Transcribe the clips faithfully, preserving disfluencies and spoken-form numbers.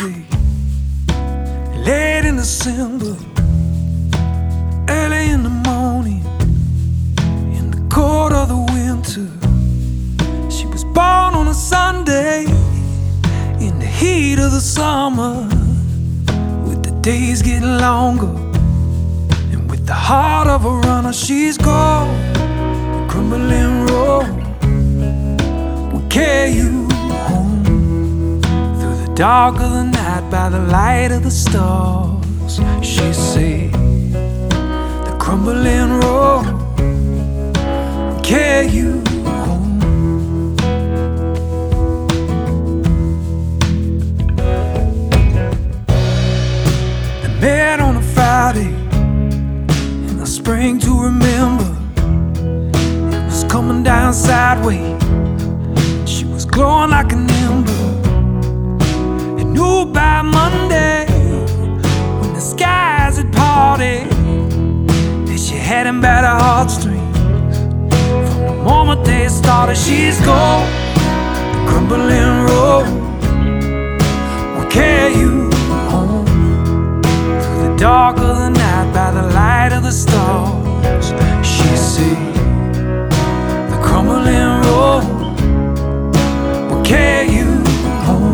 Wednesday, late in December, early in the morning, in the cold of the winter. She was born on a Sunday, in the heat of the summer, with the days getting longer, and with the heart of a runner. She's gone, the crumbling road will carry you home through the dark of the night by the light of the stars. She said, the crumbling road will carry you home. They met on a Friday in the spring to remember. It was coming down sideways, she was glowing like an ember. And knew by Monday, when the skies had parted, that she had him by the heartstrings. From the moment they started, she's gone, the crumbling road will carry you home through the dark of the night by the light of the stars. She said, the crumbling road will carry you home.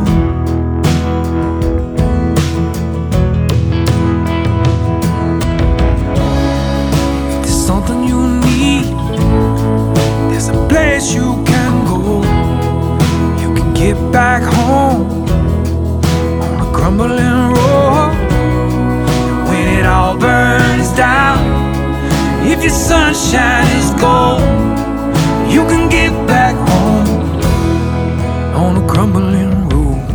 If there's something you need, there's a place you can go. You can get back home on the crumbling road. And when it all burns down, if your sunshine is gone, you can get back home on a crumbling road.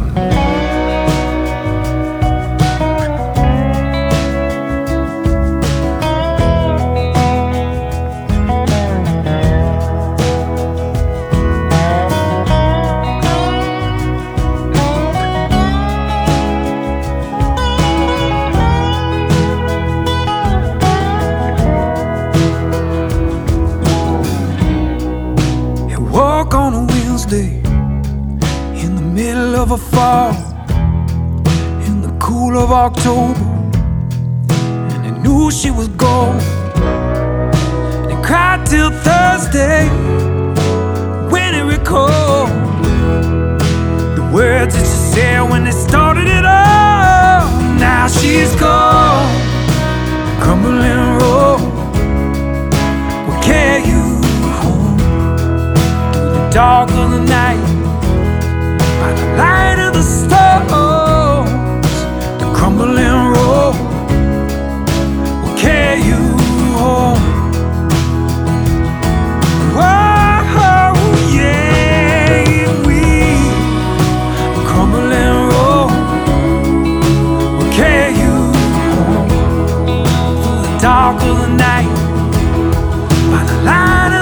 Walk on a Wednesday in the middle of a fall, in the cool of October, and they knew she was gone. They cried till Thursday when they recalled the words that she said when they started it all. Now she's gone, the crumbling road will carry you dark of the night by the light of the stars. The crumbling road will carry you home. Oh, yeah, we the crumbling road will carry you home through the dark of the night by the light of